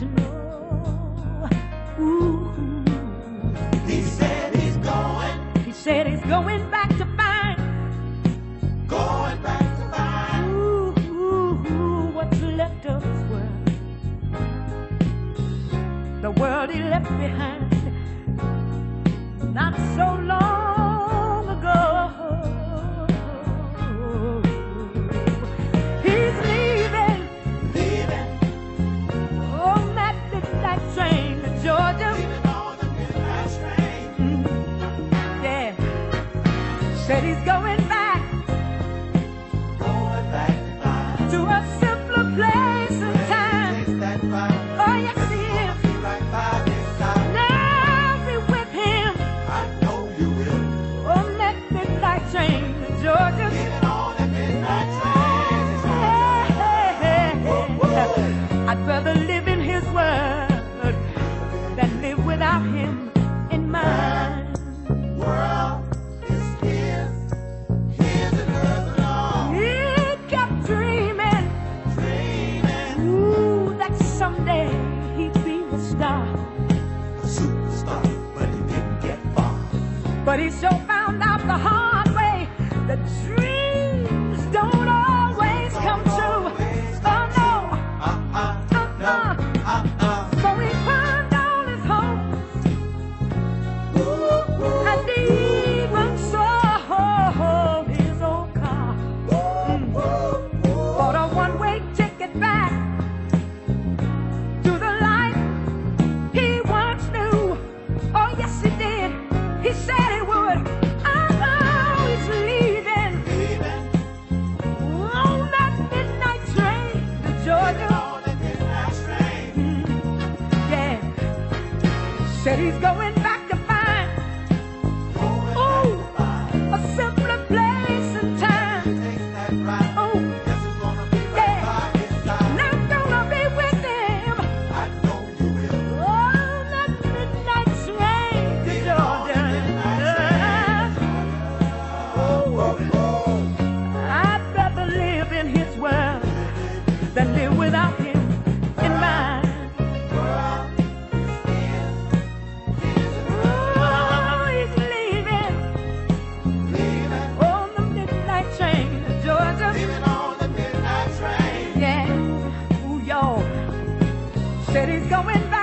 to know. Ooh. He said he's going. He said he's going back to find. Going back to find. Ooh, what's left of his world. The world he left behind not so long ago. He's leaving on that midnight train to Georgia. Leaving on the midnight train. Yeah, said he's going back to find. to a simpler place and time. Takes that fire. Oh yes he is. Be right by his side. Now be with him I know you will. on that midnight train to Georgia. Leaving on the midnight train. I'd rather live in his word than live without him in mine. World is his. His and hers alone. He kept dreaming, Dreaming. ooh, that someday he'd be a star. A superstar, but he didn't get far. But he sure found out the hard way that dreams don't always come true. Oh no, so he climbed on his hopes and even sold his old car. Bought a one-way ticket back to the life he once knew. Oh yes he did. He said he would. Oh, he's leaving on that midnight train to Georgia. On the midnight train. Yeah, said he's going back to find, ooh, a simpler place and time. Takes that ride. Oh, Guess it's gonna be right by his side. and I'm gonna be with him I know you will. on that midnight train to Georgia. I'd rather live in his world than live without him in mine. Oh, he's leaving on the midnight train to Georgia. Leaving on the midnight train. Yeah, ooh, y'all said he's going back.